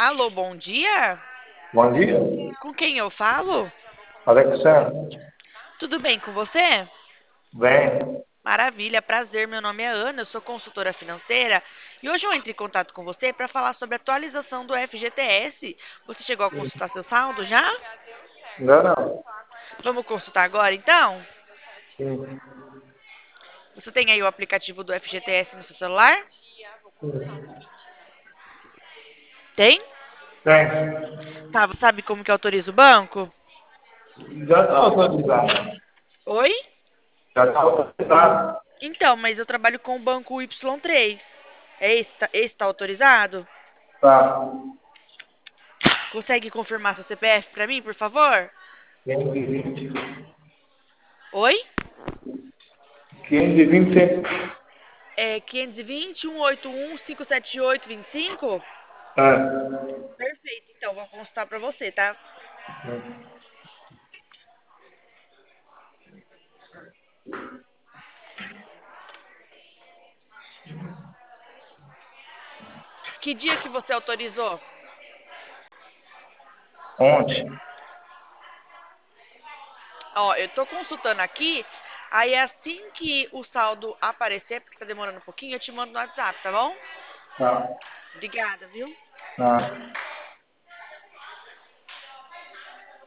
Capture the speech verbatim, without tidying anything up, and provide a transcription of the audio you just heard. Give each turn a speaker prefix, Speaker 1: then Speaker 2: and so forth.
Speaker 1: Alô, bom dia?
Speaker 2: Bom dia,
Speaker 1: Com quem eu falo?
Speaker 2: Alexandre.
Speaker 1: Tudo bem com você?
Speaker 2: Bem,
Speaker 1: Maravilha, prazer. Meu nome é Ana, eu sou consultora financeira e hoje eu entro em contato com você para falar sobre a atualização do F G T S. Você chegou a consultar seu saldo já?
Speaker 2: ainda não.
Speaker 1: Vamos consultar agora então?
Speaker 2: Sim,
Speaker 1: Você tem aí o aplicativo do F G T S no seu celular?
Speaker 2: sim.
Speaker 1: Tem?
Speaker 2: Tem.
Speaker 1: Tá, você sabe como que autoriza o banco?
Speaker 2: Já está autorizado.
Speaker 1: Oi?
Speaker 2: Já está autorizado.
Speaker 1: Então, mas eu trabalho com o banco Y três. É esse, tá- esse tá autorizado?
Speaker 2: Tá.
Speaker 1: Consegue confirmar seu C P F para mim, por favor?
Speaker 2: quinhentos e vinte.
Speaker 1: Oi?
Speaker 2: quinhentos e vinte sempre.
Speaker 1: É quinhentos e vinte, cento e oitenta e um, quinhentos e setenta e oito, vinte e cinco?
Speaker 2: É.
Speaker 1: Perfeito, então vou consultar para você, tá? Que dia que você autorizou?
Speaker 2: Ontem.
Speaker 1: Ó, eu tô consultando aqui, aí assim que o saldo aparecer, porque tá demorando um pouquinho, eu te mando no WhatsApp, tá bom?
Speaker 2: Tá.
Speaker 1: Obrigada, viu?
Speaker 2: Tá.